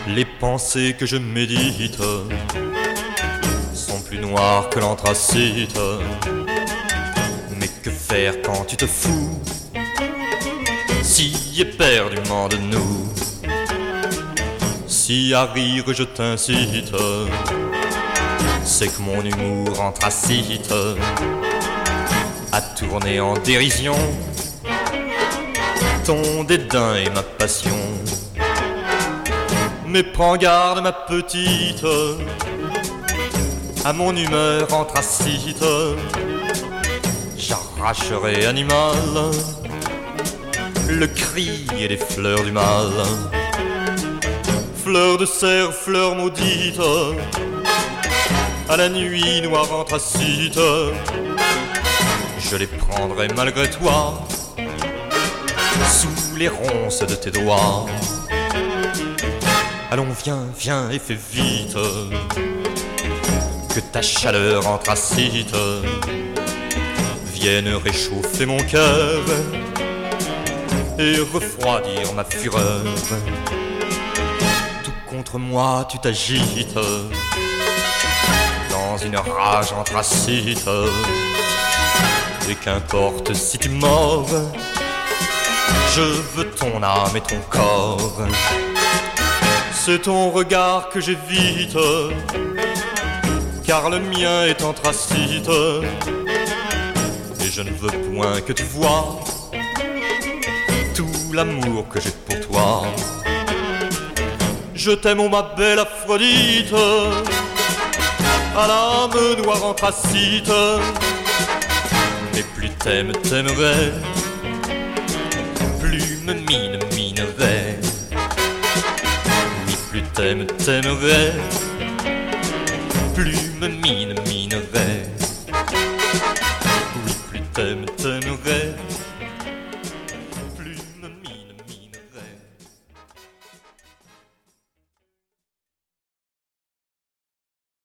Les pensées que je médite sont plus noires que l'anthracite. Mais que faire quand tu te fous si éperdument de nous? Si à rire je t'incite, c'est que mon humour anthracite a tourné en dérision ton dédain et ma passion. Mais prends garde ma petite à mon humeur anthracite. J'arracherai animal le cri et les fleurs du mal. Fleurs de cerf, fleurs maudites, à la nuit noire anthracite, je les prendrai malgré toi sous les ronces de tes doigts. Allons viens, viens et fais vite, que ta chaleur anthracite vienne réchauffer mon cœur et refroidir ma fureur. Tout contre moi tu t'agites dans une rage anthracite, et qu'importe si tu mords, je veux ton âme et ton corps. C'est ton regard que j'évite, car le mien est anthracite, et je ne veux point que tu vois tout l'amour que j'ai pour toi. Je t'aime, oh ma belle Aphrodite, à l'âme noire anthracite. Mais plus t'aimes, t'aimerais, plus me minerais. Oui, plus t'aimes, t'aimerais, plus me